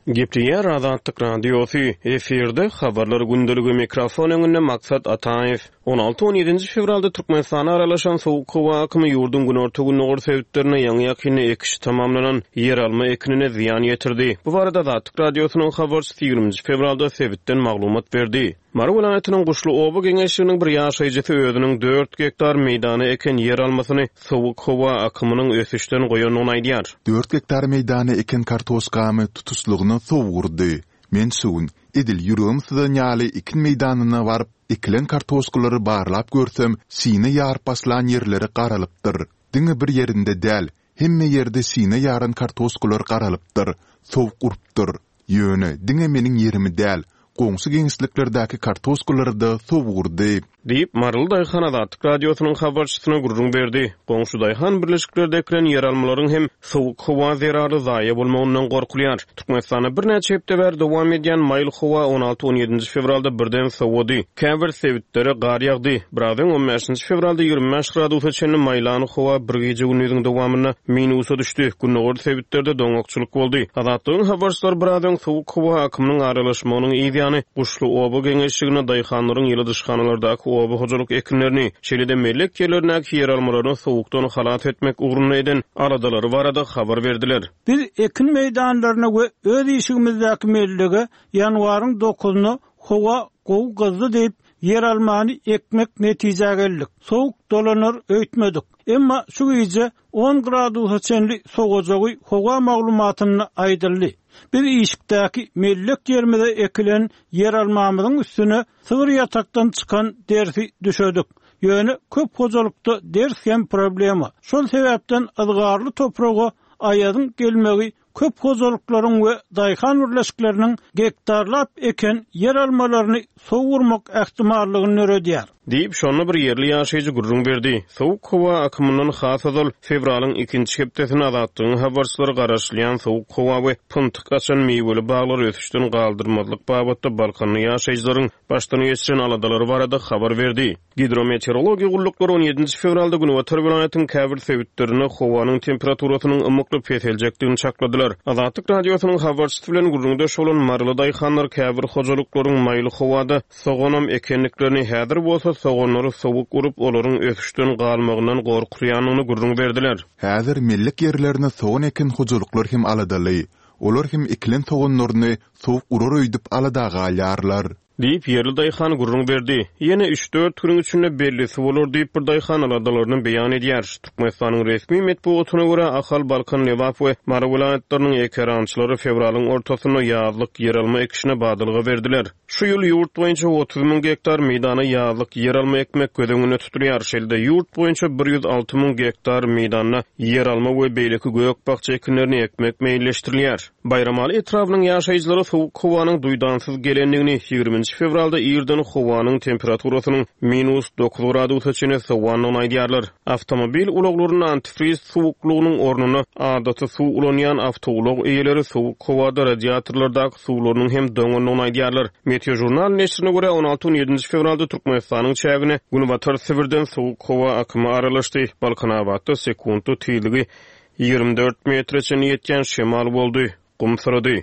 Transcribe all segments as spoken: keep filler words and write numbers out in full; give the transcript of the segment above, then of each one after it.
Gepleyer Azatlyk radiosu efirde habarlar gündeligi mikrofon öňünde Maksat Ataev. on alty on ýedinji fevralda Türkmenistana aralaşan sowuk hawa akymy ýurdun günortagy nogor sebäplerine ýaňy ýakyny ekişi tamamlanan yer alma ekinine ziýan ýetirdi. Bu barada Azatlyk radiosynyň habarçysy ýygrüminji fevralda sebäpden maglumat berdi. Mara welaýatynyň Guşly Oba geňeşliginiň bir ýaşaýjysy özüniň dört hektar meýdany eken yer almasyny sowuk hawa akymynyň ösüşden goýanyny aýdýar. dört hektar meýdany eken kartoskamy tutuslugyny sowurdy. Men suwun edil ýüregim sydan ýaly ikin meýdanyna baryp ikilen kartoskulary barlap görsem sine ýaryp baslan ýerleri garalypdyr. Diňe bir ýerinde däl, hemme ýerde sine ýaran kartoskular garalypdyr, sowuk urupdyr. Ýöne diňe meniň ýerimi däl, goňsy geňçliklerdäki kartoskulary da sowurdy. Diýip Marul Daýhan Azatlyk radiosynyň habarçysyna gurrun berdi. Goňşy Daýhan birleşiklerde eklen yer almalaryň hem sowuk hawa zerary zaýa bolmagyndan gorkulýar. Türkmenistana bir näçe hepde ber dowam edýän maýly hawa on alty on ýedinji fevralda birden sowudy. Käbir sebäpleri gar ýagdy. Birazdan on beşinji fevralda ýygrimi beş gradusga çenli maýlany hawa bir gece günüň dowamyna minusa düşdi. Günnägör sebäplerde doňokçylyk boldy. Azatlygyň habarçylary birazdan sowuk hawa akymynyň aralaşmagynyň ýygyny Guşly Oba geňeşligine Daýhanlaryň ýyly dyşkanalardäki oba hojalyk ekinlerini, şeýle mellek ýerlerindäki yer almalaryny sowukdan halat etmek ugruna eden aradalary barada habar berdiler. Biz ekin meýdanlaryna we öz işigimizdäki mellege ýanwaryň dokuzyny hawa gowy gyzdy diýip yer almany ekmek netije geldik. Sowuk dolanar öýtmedik. Emma şu gece on gradusga çenli sowajagy hawa maglumatyny aýdyldy. Bir işikdäki mellek ýermede ekilen yer almamyzyň üstüne sygyr ýatakdan çykan dersi düşedik. Ýöne köp hojalykda ders hem problema. Şol sebäpden ılgarly topraga aýadyň gelmegi köp hojalyklaryň we daýhan birleşikleriniň gektarlap eken yer almalaryny sowurmak ähtimallygyny öredýär. Diýip şonu bir ýerli ýaşaýjy gurrun berdi. Sowuk hawa akymynyň has azal fevralyň ikinji hepdesini azatlygyň habarçylary garaşlayan sowuk hawa we pyntyk açan meýweli baglar ösüşden galdyrmazlyk babatda Balkany ýaşaýjylaryň başdan geçiren aladalary barada habar berdi. Hidrometeorologiýa gullukları on ýedinji fevralda güni Watar welaýatynyň käbir sebäplerini howanyň temperaturasynyň ymykly peteljekdigini çakladylar. Azatlyk radiosynyň habarçysy bilen gurrunda şolan Marly Daýhanlar käbir hojalyklaryň maýly howada soğanam ekenliklerini häzir bolsa soğanları sowuk urup olaryň ösüşden galmagyndan gorkurýanyny gurrun berdiler. Häzir mellek ýerlerine soğan eken hojalyklar hem aladaly. Olar hem iklen soğanlaryny sowuk urar öýdüp aladagalýarlar. Diýip ýerli Daýhan gurrun berdi. Ýene üç dört gün içinde bellisi bolar diýip bir Daýhan aladalaryny beýan edýär. Türkmenistanyň resmi medeniýetyne görä Ahal Balkan Lewap we Mara welaýatlarynyň ekerançylary fevralyň ortasyna ýazlyk yer alma ekişine badylyga berdiler. Şu ýyl ýurt boýunça otuz müň hektar meýdana ýazlyk yer alma ekmek gödüňine tutulýar. Şeýle ýurt boýunça bir ýüz alty müň hektar meýdana yer alma we beýleki göýök bakça ekinlerini ekmek meýilleşdirilýär. Bayramaly etrawynyň ýaşaýjylary sowuk howanyň duýdansyz gelenligini ýygrüminji fevralda ýerden howanyň temperaturasynyň minus dokuz gradusga çenli sowanyny aýdýarlar. Awtomobil ulaglarynyň antifriz sowuklugynyň ornuny adaty suw ulanýan awtoulag eýeleri sowuk howada radiatorlardaky suwlarynyň hem döňünden aýdýarlar. Meteojurnal neşrine görä on alty on ýedinji fevralda Türkmenistanyň çägine güni Watar sebirden sowuk hawa akymy aralaşdy. Balkanabatda sekundu tüýligi ýygrimi dört metreçe ýetgen şemal boldy. Gumsyrady.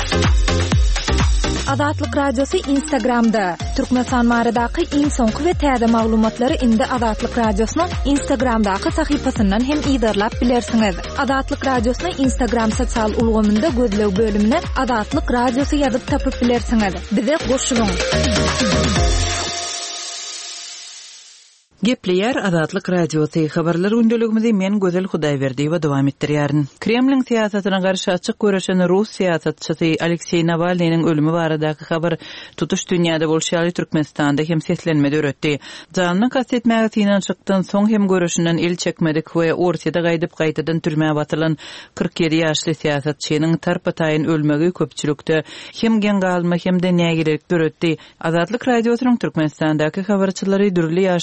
Azatlyk radiosu Instagramda. Türkmenistan maradaky iň soňky we täze maglumatlary indi Azatlyk radiosynyň Instagramdaky sahypasyndan hem ýydarlap bilersiňiz. Azatlyk radiosynyň Instagram sosial ulgamynda gözlew bölümine Azatlyk radiosu ýazyp tapyp bilersiňiz. Bize goşulyň. Gepleyer Azatlyk radiosu habarlar gündeligimizi men Gözel Hudaýberdi we dowam etdirýärin. Kremlin siýasatyna garşy açyk göreşen Rus siýasatçysy Aleksey Navalnyň ölümi baradaky habar tutuş dünýäde bolşaly Türkmenistanda hem seslenmede öretdi. Janyny kastetmäge tinan çykdan soň hem göreşinden el çekmedik we ortada gaýdyp gaýtadan türmäge batylan kırk ýedi ýaşly siýasatçynyň tarpataýyn ölmegi köpçülükde hem gen galma hem de nägelik öretdi. Azatlyk radiosynyň Türkmenistandaky habarçylary dürli ýaşly dürli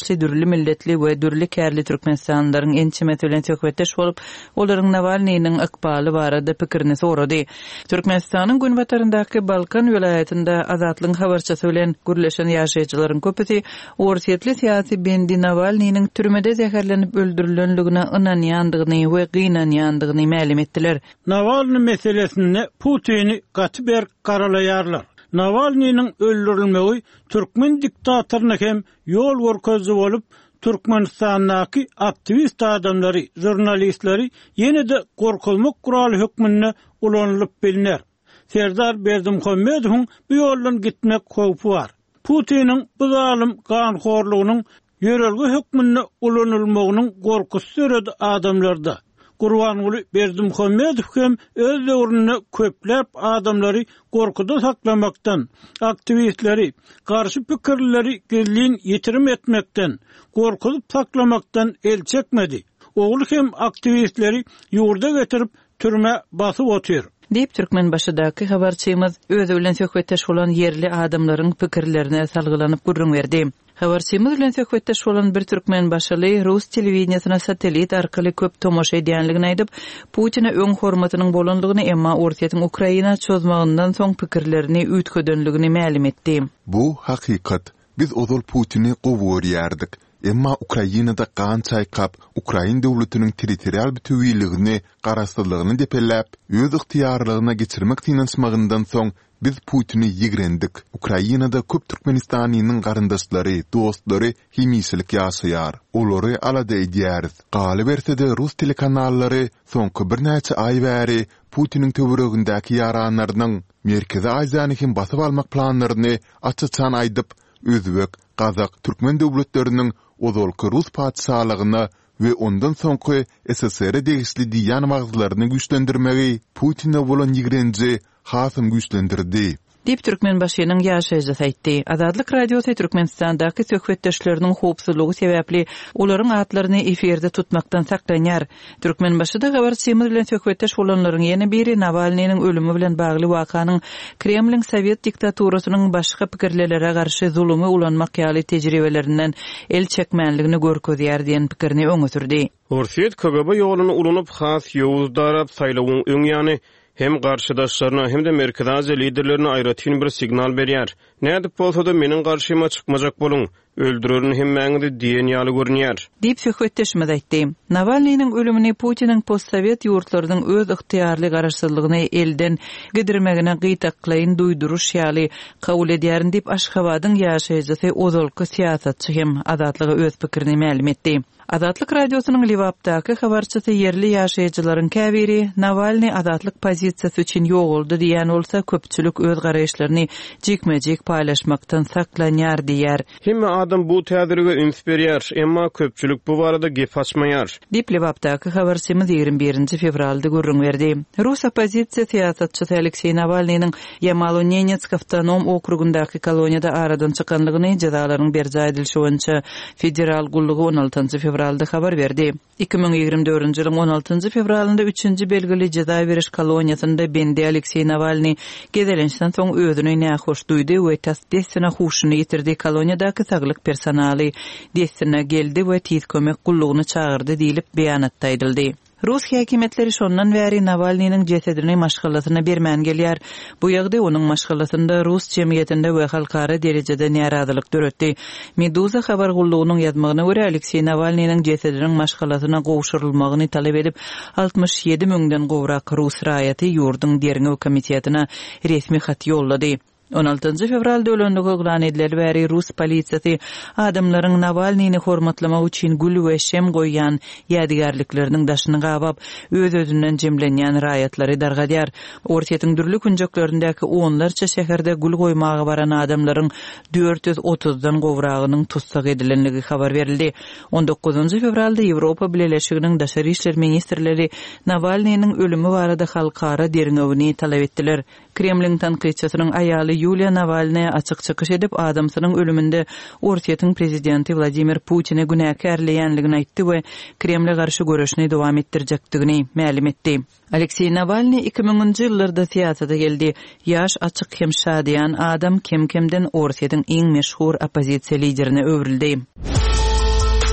türlü milletli we dürli kärli türkmenstanlaryň ençimeti bilen söhbetdeş bolup, olaryň Navalnyň ykbaly barada pikirini sorady. Türkmenistanyň günbataryndaky Balkan welaýatynda azatlygyň habarçysy bilen gürleşen ýaşaýjylaryň köpüsi ortatly syýasy bendi Navalnyň türmede zäherlenip öldürilenligine ynanýandygyny we gynanýandygyny ma'lum etdiler. Navalny meselesini Putin'i gatber garalaýarlar. Navalnyň öldürilmegi Türkmen diktatoruna hem ýol görkezdi bolup, Türkmenistandaky aktivist adamlary, jurnalistleri ýene-de gorkulmak guraly hökmüne ulanylyp bilinär. Serdar Berdimuhammedowyň bu ýoldan gitmek howpy bar. Putiniň bu zalim ganhorlugynyň ýörelgi hökmüne ulanylmagynyň gorkusy süredi adamlarda. Gurbanguly Berdimuhammedow hem öz döwründe köplep adamlary gorkuda saklamaktan, aktivistleri, garşy pikirleri gizlin ýetirim etmekden, gorkulyp saklamaktan el çekmedi. Ogul hem aktivistleri ýurda getirip türme basyp otyr. Diýip Türkmen başydaky habarçymyz özü bilen söhbetdeş bolan yerli adamlaryň pikirlerine salgylanyp gurrun berdi. Habarçymyz bilen söhbetdeş bolan bir türkmen başyly Rus telewizionyna satelit arkaly köp tomoşa edýänligini aýdyp, Putin'e öň hormatynyň bolanlygyny emma ortatyň Ukraina çözmegininden soň pikirlerini üýtgedenligini ma'lum etdi. Bu hakykat. Biz ozal Putin'i gowurýardyk. Emma Ukrainada gan çaýkap, Ukraina döwletiniň territorial bütünligini, garaşsyzlygyny depellep, öz yktyýarlygyna geçirmek finansmagyndan soň biz Putin'i ýigrendik. Ukrainada köp Türkmenistanyň garyndaşlary, dostlary hemisilik ýaşaýar. Olary alada edýäris. Galy bersede Rus telekanallary soňky bir näçe aý bäri Putin'in töweregindäki ýaranlarynyň Merkezi Aziýany hem basyp almak planlaryny açyçan aýdyp, Özbek, Kazak, Türkmen döwletleriniň ozalky Rus padşahlygyna we ondan soňky S S S R degişli diýen wagtlaryny güýçlendirmegi Putin'e bolan ýigrenji hasym güýçlendirdi. Dip Türkmen başynyň ýaşaýjy aýtdy. Azadlyk radiosu Türkmenistandaky söhbetdeşleriniň howpsuzlygy sebäpli olaryň atlaryny eferde tutmakdan saklanýar. Türkmen başyda habarçymyz bilen söhbetdeş bolanlaryň ýene biri Navalnyň ölümi bilen bagly wakanyň Kremliň Sowet diktaturysynyň başga pikirlere garşy zulmy ulanmak ýaly tejribelerinden el çekmänligini görkezýär diýen pikirini öňe sürdi. Orsiýet K G B ýoluny ulanyp has ýowuz darap saýlawyň öňýany hem garşydaşlaryna hem de Merkezi Aziýa liderlerine aýratyn bir signal berýär. Nädip bolsa-da meniň garşyma çykmajak boluň, öldürerin hem mäňde diýen ýaly görünýär. Diýip söhbetdeşmez aýtdy. Navalnyň ölümini Putiniň postsovet ýurtlarynyň öz yktyýarly garaşsyzlygyny elden gidirmegine gytaklaýyn duýduruş ýaly kabul edýärin diýip Aşgabatyň ýaşaýjysy ozalky siýasatçy hem azatlygy öz pikirini ma'lum etdi. Azatlyk radiosynyň Livapdaky habarçysy yerli ýaşaýjylaryň käbiri Navalny azatlyk pozisiýasy üçin ýoguldy diýen bolsa köpçülik öz garaýşlaryny jikmejik paýlaşmakdan saklanýar diýär. Hemme adam bu täzirige üns berýär, emma köpçülik bu barada gep açmaýar. Diýip Livapdaky habarçymyz ýigirme birinji fevralda gurrun berdi. Rus opozisiýa siýasatçysy Aleksey Navalnyň Yamalo-Nenetsk awtonom okrugundaky koloniýada aradan çykanlygyny jazalaryň berjä edilşi boýunça federal gullugy on altynjy fevralda habar berdi. iki bin ýygrimi dördünji ýylyň on altynjy fevralynda üçünji belgili jaza beriş koloniýasynda bendi Aleksey Navalny gezelenişden soň özüni nähoş duýdy we tasdesine huşuny ýitirdi. Koloniýadaky saglyk personaly desine geldi we tiz kömek gullugyny çağırdy diýilip beýanatda aýdyldy. Rus häkimetleri şondan bäri Navalnyň jesedini maşgalasyna bermän gelýär. Bu ýagdaý onuň maşgalasynda Rus jemgyýetinde we halkara derejede narazylyk döretdi. Meduza habar gullugynyň ýazmagyna görä Aleksey Navalnyň jesediniň maşgalasyna gowşurulmagyny talep edip altmış ýedi müňden gowrak Rus raýaty ýurduň derňew komitetina resmi hat ýollady. on altynjy fevralda ölendigi oglan ediler bäri Rus polisiýasy adamlaryň Navalnyny hormatlamak üçin gül we şem goýýan ýadygarlyklarynyn daşyny gabap öz-özünden jemlenýän raýatlary dargadýar. Ortatyň dürli künjeklerindäki onlarça şäherde gül goýmagy baran adamlaryň dört yüz otuzdan gowragynyň tutsak edilenligi habar berildi. on dokuzunjy fevralda Ýewropa Birleşiginiň daşary işler ministrleri Navalnyň ölümi barada halkara derňewini talep etdiler. Kremliň tanqidçisynyň aýaly Yulia Navalny açyk çykyş edip adamsynyň ölüminde Ortatyň prezidenti Vladimir Putin'e günäkärleýänligini aýtdy we Kremle garşy görüşni dowam etdirjekdigini ma'lum etdi. Aleksey Navalny iki miňinji ýyllarda siýasata geldi. Ýaş, açyk hem şadyan adam kim-kimden Ortatyň iň meşhur opozisiýa liderine öwrildi.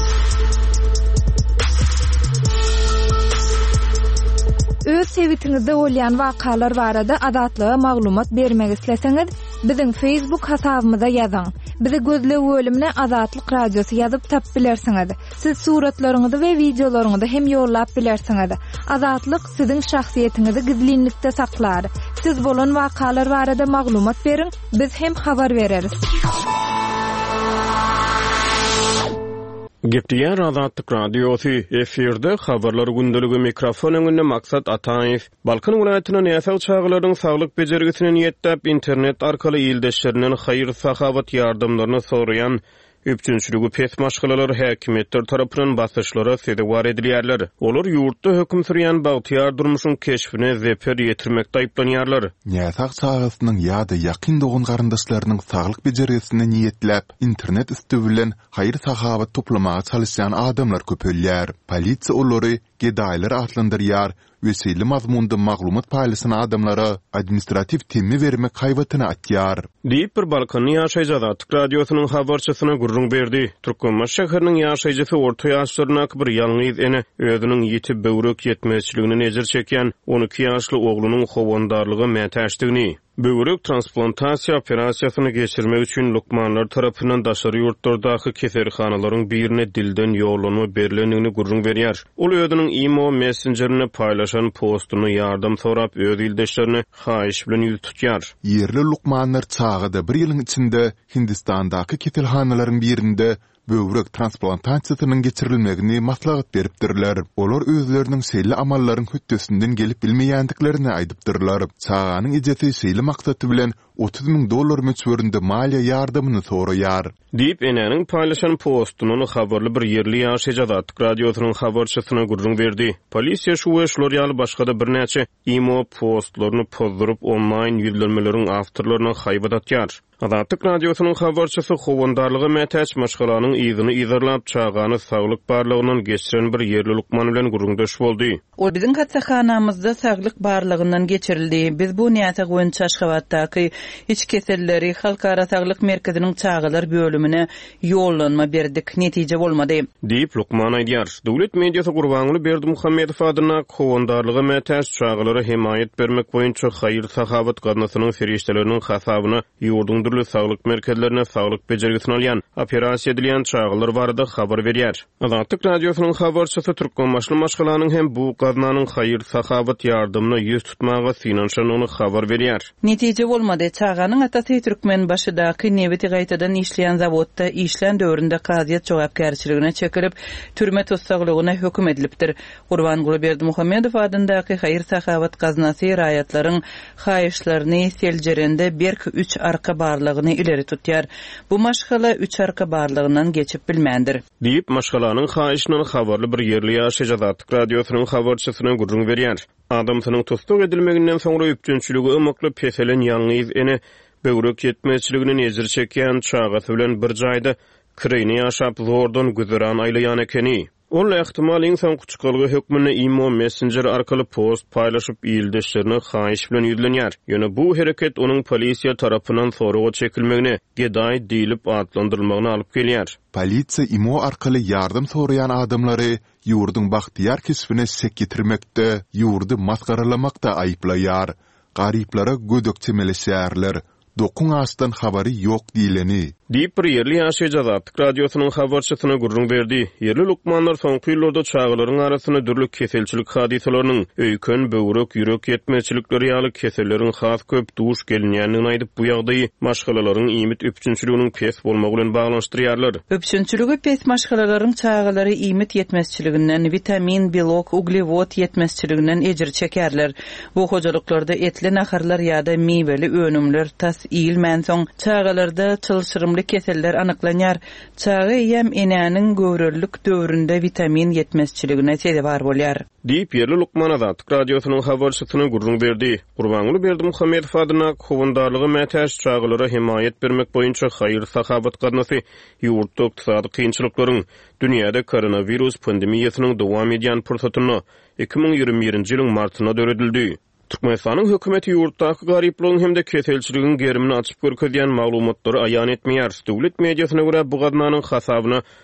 sewitinizde bolýan wakalar barada adatlyga maglumat bermek isleseňiz, biziň Facebook hasabymyza ýazyň. Bizi gözle bölümine Azatlyk Radiosu ýazyp tap bilersiňiz. Siz suratlaryňyzy we videolaryňyzy hem ýollap bilersiňiz. Azatlyk siziň şahsiýetiniňizi gizlinlikde saklar. Siz bolan wakalar barada maglumat beriň, biz hem habar bereriz. Gepdiýär Azatlyk Radiosu efirde habarlar gündəligi mikrofon öňünde Maksat Ataýew. Balkan welaýatynyň ýaşaw çağlaryň saglyk bejergisini ýetdäp internet arkaly ýyldaşlarynyň haýyr sahabat ýardymlaryny soraýan üpçünçülügi pes maşgalalar häkimetler tarapyndan basyşlara sedewar edilýärler. Olar ýurtda höküm sürýän Bagtyar durmuşyň keşfine zeper ýetirmekde aýplanýarlar. Ýaşak çağlarynyň ýa-da ýakyn dogun garandaşlarynyň saglyk bejergisini niýetläp internet üstü bilen haýyr sahabat toplamaga çalışan adamlar köpelýär. Polisiýa olary gedaýlar atlandyrýar. Wesili mazmunda maglumat paylaşan adamlara administrativ temi vermek haywatyna atýar. Diýip bir Balkany ýaşaýjy Azatlyk Radiosynyň habarçysyna gurrun berdi. Türkmenbaş şäheriniň ýaşaýjysy orta ýaşlaryna bir ýalňyz ene özüniň ýetip böwrek ýetmezçiligini nejir çekýän on iki ýaşly oglunyň howandarlygy mätäşdigini, böwrek transplantasiýa operasiýasyny geçirmek üçin Lukmanlar tarapyndan daşary ýurtlardaky keserhanalaryň birine dilden ýollanma berilendigini gurrun berýär. Ol özüniň imo messengerine paylaşan postunu ýardam sorap öz ýyldaşlaryny haýyş bilen ýüz tutýar. Yerli Lukmanlar çağda bir ýylyň içinde Hindistandaky keselhanalaryň birinde böwrek transplantasiýasynyň geçirilmegini maslahat beripdirler. Olar özleriniň şeýle amallaryň höttesinden gelip bilmeýändiklerini aýdypdyrlar. Çağanyň ejeti şeýle maksaty bilen otuz ming dollar möçberinde maliýe ýardamyny soraýar. Diýip enäniň paylaşan postunu habarly bir yerli ýaşaýjy Azatlyk Radiosynyň habarçysyna gurrun berdi. Polisiýa şu eşler ýaly başga-da bir näçe imo postlaryny pozdurup onlaýn ýüzlenmeleriň awtorlaryna haýbat atýar. Azatlyk Radiosynyň habarçysy howandarlygy mätäç maşgalanyň ýygyny ýazarlap çağany saglyk barlygyndan geçiren bir yerli Lukman bilen gurrundaş boldy. Ol biziň hatsahanamyzda saglyk barlygyndan geçirildi. Biz bu näçe goýunça Aşgabatdaky iç keselleri halkara saglyk merkeziniň çağalar bölümine ýollanma berdik, netije bolmady. Diýip Lukman aýdýar. Döwlet mediýasy Gurbaňly Berdimuhammedow adyna howandarlygy mätäç çağalary himayet bermek boýunça haýyr sahabat gatnaşynyň ferişteleriniň hasabyna ýurdun türlü saglyk merkezlerine saglyk bejergisini alýan, operasiýa edilýän çağalar barada habar berýär. Azatlyk Radiosynyň habarçysy Türkmenbaşly maşgalanyň hem bu gatnanyň haýyr sahabat ýardymyna ýüz tutmagy finansiýan ony habar berýär. Netije bolmady. Çağanyň atasy Türkmenbaşydaky Newiti gaýtadan işleýän zawodda işlen döwründe gaziýet jogapkärçiligine çekilip, türme tutsaglygyna höküm edilipdir. Gurbaňly Berdimuhammedow adyndaky haýyr sahabat gaznasy raýatlaryň haýyşlaryny seljerende berk üç arka barlygyny ileri tutýar. Bu maşgala üç arka barlygyndan geçip bilmändir. Diýip maşgalanyň haýyşynyň habarly bir yerli ýaşaýjy Azatlyk Radiosynyň habarçysyna gurrun berýär. Adamsynyň tutsak edilmeginden soňra üpçünçüligi ymykly peselen ýalňyz ene böwrek ýetmezçiligini nejir çekýän çağaty bilen bir jaýda kireni ýaşap zordan güzäran aýlaýan ekeni. Ol ähtimal insan kuçkalygy hökmüne imo messenger arkaly post paylaşyp ýyldaşlaryny haýyş bilen ýüzlenýär. Ýöne bu hereket onuň polisiýa tarapyndan soraga çekilmegine, gedaý diýilip atlandyrylmagyna alyp gelýär. Polisiýa imo arkaly ýardam soraýan adamlary ýurduň Bagtyar kesbine sek getirmekde, ýurdy masgaralamakda aýplaýar. Garyplara gödök çemeleşýärler. Dokun astan habary ýok diýileni. Diýip bir yerli ýaşaýjy Azatlyk Radiosynyň habarçysyna gurrun berdi. Yerli Lukmanlar soňky ýyllarda çağlaryň arasyna dürli keselçilik hadisalarynyň öýkön, böwrek, ýürek ýetmezçilikleri ýaly keselleriň has köp duş gelinýänini aýdyp bu ýagdaýy maşgalalaryň iýmit öpçünçiliginiň pes bolmagy bilen baglanşdyrýarlar. Öpçünçiligi pes maşgalalaryň çağalary iýmit ýetmezçiliginden, vitamin, belok, uglewod ýetmezçiliginden ejir çekerler. Bu hojalyklarda etli naharlar ýa-da miweli önümler tas iýilmän soň çağalarda çylşyrymly keseller anyklanýar. Çağı ýem enäniň göwrüllik döwründe vitamin ýetmezçiligine sebäp bolýar. Diýip yerli Lukman Azatlyk Radiosynyň habarçysyna gurrun berdi. Gurbaňly Berdimuhammedow adyna howandarlygy mätäç çağalara himayet bermek boýunça haýyr sahabat gatnasy ýurtda ykdysady kynçylyklaryň, dünýäde koronavirus pandemiýasynyň dowam edýän pursatyny iki ming ýigirme birinji ýylyň martyna döredildi. Türkmenistanyň hökümeti ýurtdaky garyplygyň hemde keselçiligiň gerimini açyp görkezýän maglumatlary aýan etmeýär. Döwlet mediýasyna görä bu gatnanyň hasabyna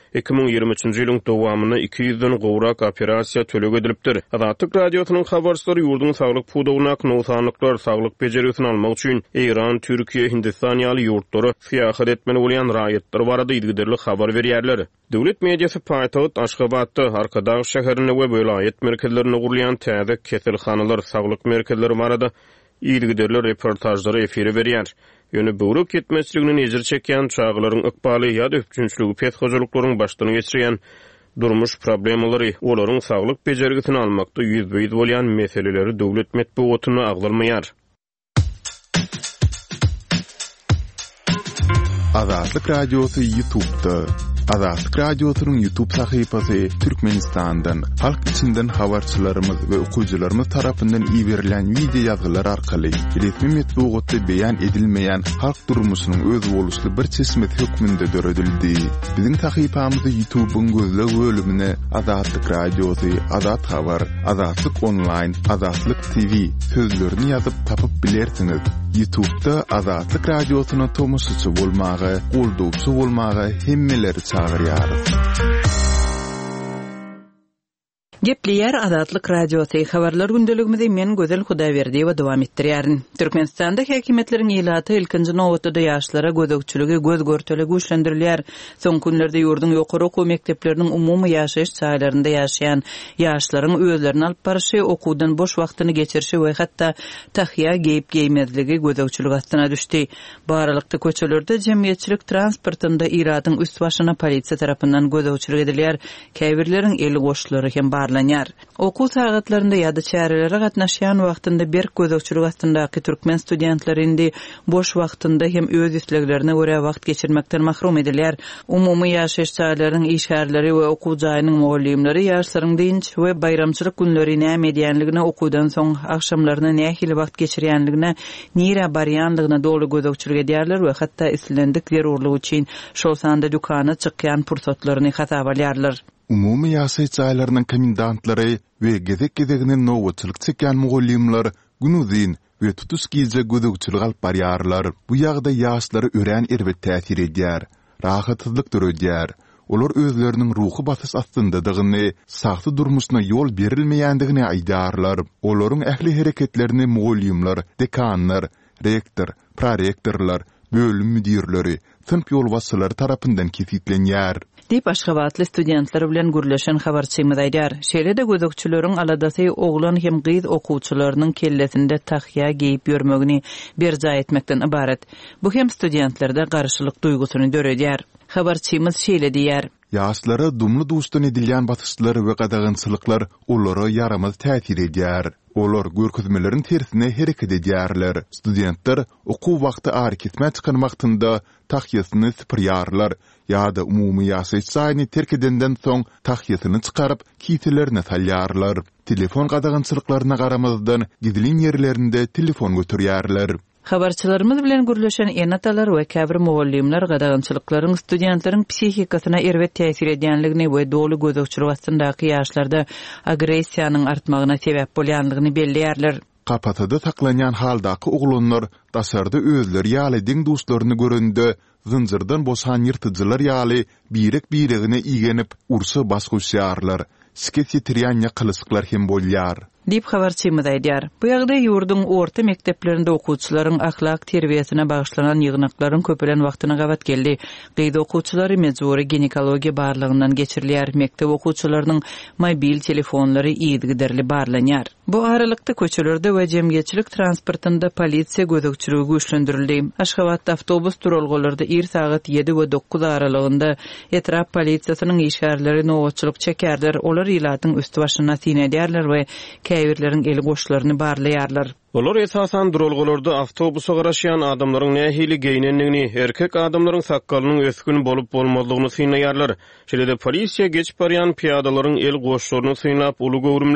iki ming ýygrimi üçinji ýylyň dowamyna iki ýüzden gowrak operasiýa töleg edilipdir. Azatlyk radiosynyň habarçylary ýurdun saglyk pudugyna nowsanlyklar saglyk bejerisini almak üçin Iran, Türkiýe, Hindistan ýaly ýurtlary syýahat etmeli bolýan raýatlar barada ýygyderli habar berýärler. Döwlet mediýasy paýtagat Aşgabatda Arkadaş şäherine we welaýet merkezlerine gurulýan täze keselhanalar, saglyk merkezleri barada ýygyderli reportajlary efire berýär. Ýöne böwrek ýetmezligini nejir çekýän çağlaryň ykbaly ýa-da öpçünçligi pet hojalyklaryň başlygyny geçirýän durmuş problemalary, olaryň saglyk bejergisini almakda ýüzbeýiz bolýan meseleleri döwlet medeniýetine aglanmaýar. Azatlyk radiosu YouTube'da. Azatlyk radiosynyň YouTube sahypasy Türkmenistandan, halk içinden habarçylarymyz we okuwçylarymyz tarapyndan iýerilen video ýazgylar arkaly resmi medeniýetde beýan edilmeýän halk durmuşynyň öz boluşly bir çeşmet hökmünde döredildi. Biziň sahypamyzy YouTube'un gözleg bölümine Azatlyk radiosu, Azat habar, Azatlyk online, Azatlyk T V sözlerini ýazyp tapyp bilersiňiz. YouTube'da Azatlyk radiosyna tomusçy bolmagy, goldowçy bolmagy hemmeleri çağırýar. Gepleýär Azatlyk radiosu habarlar gündeligimizde men Gözel Hudaýberdi we dowam etdirýärin. Türkmenistanda häkimetleriň ýylaty ilkinji nowatda ýaşlara gözökçüligi göz görtelegi güçlendirilýär. Soň günlerde ýurdun ýokary okuw mekdepleriniň umumy ýaşaýyş çaýlarynda ýaşaýan ýaşlaryň özlerini alyp barşy, okuwdan boş wagtyny geçirşi we hatda tahýa geýip geýmezligi gözökçüligi astyna düşdi. Baralykda köçelerde jemgyýetçilik transportynda iradyň üst başyna polisiýa tarapyndan gözökçülük edilýär. Käbirleriň eli goşlary hem barlanýar. Okuw sagatlarynda ýa-da çärelere gatnaşýan wagtynda berk gözökçülük astyndaky türkmen studentlary indi boş wagtynda hem öz isleglerine görä wagt geçirmekden mahrum edilýär. Umumy ýaşaýyş çaýlarynyň işgärleri we okuw jaýynyň mugallimleri ýaşlaryň dinç we bayramçylyk günleri näme edýänligine, okuwdan soň akşamlaryna nähili wagt geçirýänligine, nire barýanlygyna dolu gözökçülük edýärler we hatda islendik zerurlygy üçin şol sanda dükana çykýan pursatlaryny hasabalýarlar. Umumy ýaşaýyş jaýlarynyň komendantlary we gezek-gezegine nowatçylyk çekýän mugallimler günüzin we tutus gize gözökçülük alyp barýarlar. Bu ýagda ýaşlary ören erbet täsir edýär, rahatlyk döredýär. Olar özleriniň ruhy basys astyndadygyny, sagty durmuşyna ýol berilmeýändigini aýdarlar. Olaryň ähli hereketlerini mugallimler, dekanlar, rektor, prorektorlar, bölüm müdirleri, sınıf ýolbaşçylary tarapyndan kesitlenýär. Dip Aşgabatly studentler bilen gürleşen habarçymyz aýdar. Şeýle-de gözökçüleriň aladasy oglan hem gyz okuwçylarynyň kellesinde tahýa geýip ýörmegini berja etmekden ibaret. Bu hem studentlerde garşylyk duýgusyny döredýär. Habarçymyz şeýle diýär: Ýaşlara dumly dustan edilýän batışlar we gadagynçylyklar olara ýaramaz täsir edýär. Olar görkezmeleriň tersine hereket edýärler. Studentler okuw wagty ary kesmä çykan wagtynda tahýasyny sypyrýarlar ýa-da umumy ýaşaýyş jaýyny terk edenden soň tahýasyny çykaryp kiselerine salýarlar. Telefon gadagynçylyklaryna garamazdan gidilin ýerlerinde telefon götürýärler. Habarçylarymyz bilen gürleşen enatalar we käbir mugallimler gadagynçylyklaryň studentlaryň psihikasyna erbet täsir edýänligini we dolu gözökçülük astyndaky ýaşlarda agressiýanyň artmagyna sebäp bolýanlygyny belleýärler. Kapatada saklanýan haldaky oglanlar dasarda özleri ýaly diň dostlaryny görende zynjyrdan boşan ýyrtyjylar ýaly birek-biregine igenip ursa basguşýarlar. Sket ýetirýän ýakylyklar hem bolýar. Dip habarçymyz aýdýar. Bu ýagda ýurdun orta mekdeplerinde okuwçylaryň ahlak terbiýesine bagyşlanan ýygnaklaryň köpelen wagtyna gabat geldi. Gyz okuwçylary mejburi ginekologiýa barlygyndan geçirilýär. Mektep okuwçylarynyň mobil telefonlary ýygyderli barlanýar. Bu aralykda köçelerde we jemgyýetçilik transportynda polisiýa gözökçüligi güçlendirildi. Aşgabatda awtobus duralgylarynda ir sagat ýedi we dokuz aralygynda etrap polisiýasynyň işgärleri nowatçylyk çekerler. Olar ýylatyň üst başyna sinedýärler we käbirleriň eli goşlaryny barlaýarlar. Olar esasan duralgylarda awtobusa garaşýan adamlaryň nähili geýnenligini, erkek adamlaryň sakkalynyň öskün bolup bolmadlygyny synlaýarlar. Şeýle-de polisiýa geçip barýan piýadalaryň el goşlaryny synlap uly gowrumly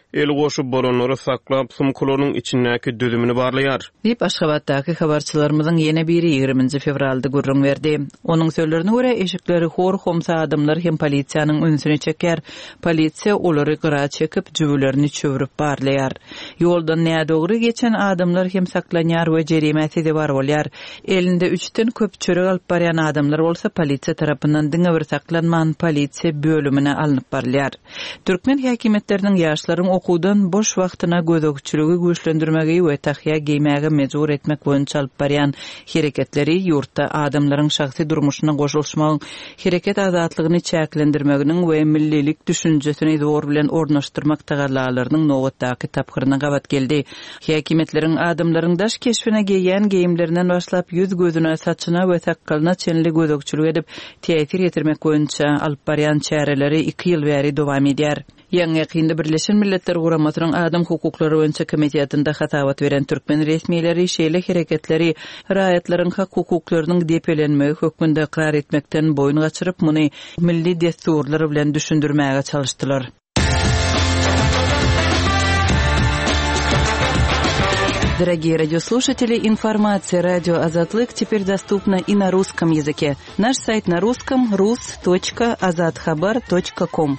el goşup bolanlary saklap sumkularyň içindäki düzümini barlaýar. Dip Aşgabatdaky habarçylarymyzyň ýene biri ýigrimiji fevralda gurrun berdi. Onuň sözlerine görä eşikleri hor homsa adamlar hem polisiýanyň öňüne çeker. Polisiýa olary gyra çekip jüwlerini çöwürüp barlaýar. Ýoldan näme dogry geçen adamlar hem saklanýar we jerimäti de bar bolýar. Elinde üçten köp çörek alyp barýan adamlar bolsa polisiýa tarapyndan diňe bir saklanman polisiýa bölümine alınıp barlar. Türkmen häkimetleriniň ýaşlaryň okuwdan boş wagtyna gözegçiligi güýçlendirmegi we tahýa geymäge mejbur etmek boýunça alyp barýan hereketleri ýurtda adamlaryň şahsy durmuşyna goşulmagyň, hereket azatlygyny çäklendirmeginiň we millilik düşünjesini dogry bilen ornaşdyrmak tagallalarynyň nowatdaky tapgyryna gabat geldi. Häkimetleriň adamlaryň daş keşfine geýän geýimlerinden başlap ýüz gözüne, saçyna we takkalyna çenli gözegçilik edip täsir ýetirmek boýunça alyp barýan çäreleri iki ýyl bäri dowam edýär. Ýa-ni Ýakynda Birleşen Milletler Guramatynyň Adam hukuklary boýunça komitetinde hatawat beren türkmen resmiýetleri şeýle hereketleri raýatlaryň hak hukuklarynyň depelenmegi hökmünde ikrar etmekden boýun gaçyryp muny milli desturlar bilen düşündirmäge çalyşdylar. Дорогие радиослушатели, информация «Радио Азатлык» теперь доступна и на русском языке. Наш сайт на русском — рус точка азатхабар точка ком.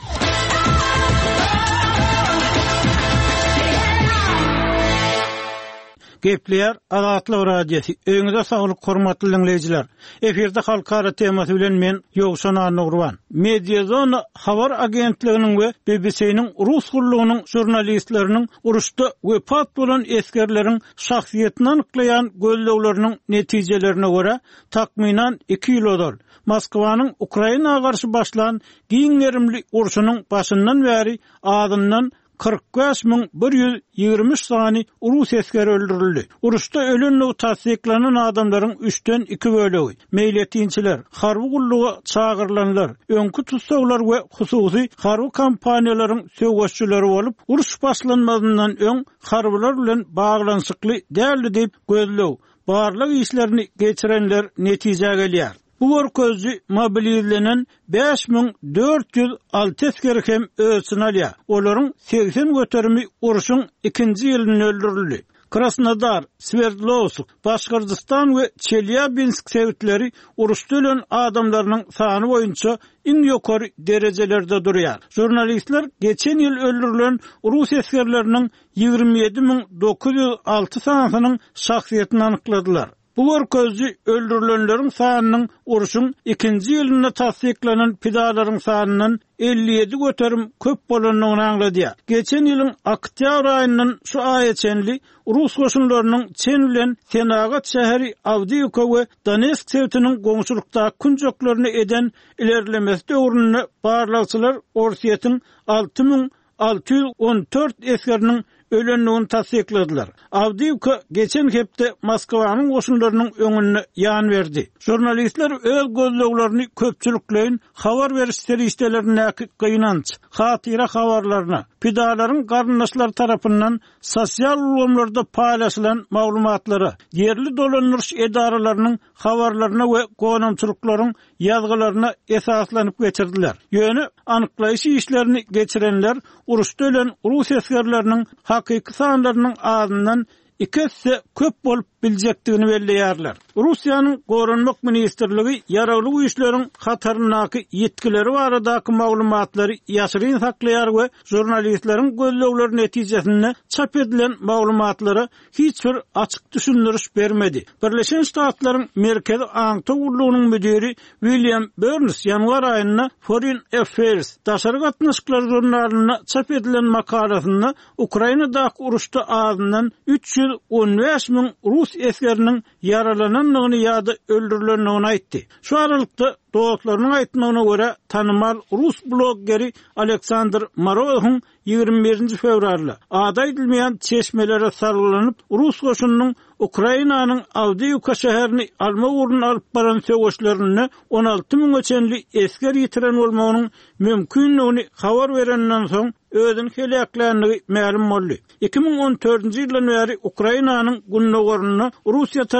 Gepler Azatlyk radiosi. Öňüňizde saglyk hormatly dinleýijiler. Eferde halkara temasy bilen men Ýogşan Anurwan. Mediazona habar agentliginiň we B B C'niň rus gullugynyň jurnalistleriniň uruşda wepat bolan eskerleriň şahsiýetini anyklaýan gözlegleriniň netijelerine görä takminan iki ýyl odal Moskwanyň Ukrainaga garşy başlan giň gerimli uruşynyň başyndan bäri adından kırk beş bin bir yüz ýygrimi üç sany Rus eskeri öldürildi. Uruşda ölenligi tasdiklanan adamlaryň üçten iki bölegi meýletinçiler, harby gullugy çağırlanlar, öňkü tutsaglar we hususy harby kampaniýalaryň söwgeççileri bolup, uruş başlanmagynyň öň harbylar bilen baglanşykly däldi diýip gözleg. Barlyk işlerini geçirenler netije gelýär. Bu görkezli mobilizlenen beş bin dört yüz altı asker hem ölçün alýar. Olaryň seksen göterimi uruşyň ikinji ýylyny öldürildi. Krasnodar, Sverdlovsk, Başkyrgystan we Çelyabinsk şäherleri uruşda ölen adamlarynyň sany boýunça iň ýokary derejelerde durýar. Jurnalistler geçen ýyl öldürilen Rus askerleriniň ýygrimi ýedi bin dokuz yüz altı sanasynyň şahsiýetini anykladylar. Bu görkezli öldürülenlerin sanynyň uruşyň ikinji ýylyna tasdiklanan pidalaryň sanynyň elli ýedi göterim köp bolanyny aňladýar. Geçen ýylyň oktýabr aýyndan şu aýa çenli Rus goşunlarynyň çen bilen Senagat şäheri Avdiivka we Donetsk şäheriniň goňşulykda kunjoklaryny eden ilerlemesi döwrüne barlagçylar Orsiýetiň altı bin altı yüz on dört eskeriniň ölenligini tasdikladylar. Avdiivka geçen hepde Moskwanyň goşunlarynyň öňüne ýan berdi. Jurnalistler öz gözleglerini köpçülikleýin habar beriş serişdelerine gynanç, hatyra habarlaryna, pidalaryň garnaşlar tarapyndan sosial ulgamlarda paýlaşylan maglumatlara, yerli dolanýyş edaralarynyň habarlaryna we gonamçylyklaryň ýazgylaryna esaslanyp geçirdiler. Ýöne anyklaýyş işlerini geçirenler uruşda ölen Rus askerleriniň hakyky sanlarynyň azyndan ikisi köp bolup biljekdigini belleýärler. Russiýanyň Gorunmak ministrligi ýaraly işleriň hataryndaky ýetkileri baradaky maglumatlary ýaşyryn saklaýar we jurnalistleriň gözlegleri netijesinde çap edilen maglumatlara hiç bir açyk düşündiriş bermedi. Birleşen Ştatlaryň Merkezi Aňta gullugynyň müdiri William Burns ýanwar aýynda Foreign Affairs daşary gatnaşyklar jurnalyna çap edilen makalasynda Ukrainadaky uruşda azyndan üç yüz on beş bin Rus eskeriniň yaralananlygyny ýa-da öldürilenligini aýtdy. Şu aralykda dostlarynyň aýtmagyna görä tanymal Rus bloggeri Aleksandr Marovyň ýygrimi birinji fevralda ada edilmeýän çeşmelere sarylanyp Rus goşunynyň Ukrainanyň Avdiivka şäherini alma uğruna alyp baran söwgeçlerini on alty bin geçenli esker ýitiren bolmagynyň mümkinligini habar berenden soň özüni helaklandygy ma'lum boldy. iki bin on dördünji ýyldan beri Ukrainanyň günnägerini Russiýa tarapy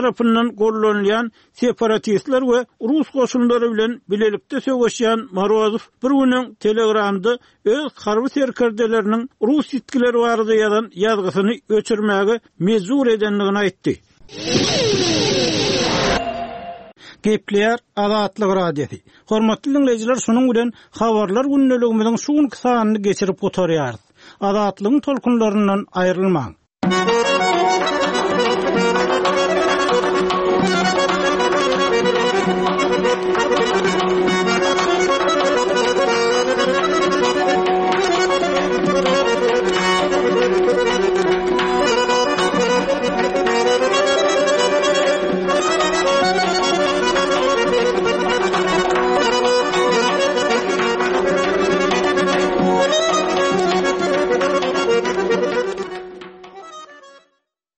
tarapyndan gollanýan separatistler we Rus goşunlary bilen bilelikde söýüşýän Morozov bir güniň Telegramda öz harby serkerdeleriniň Rus ýetkileri barada ýazan ýazgysyny öçürmäge mezur edenligini aýtdy. Gepler Azatlyk radiosi. Hormatly dinleyijiler, şonuň bilen habarlar günneligimiziň şuň kysanyny geçirip oturýarys. Azatlygyň tolkunlaryndan aýrylmaň.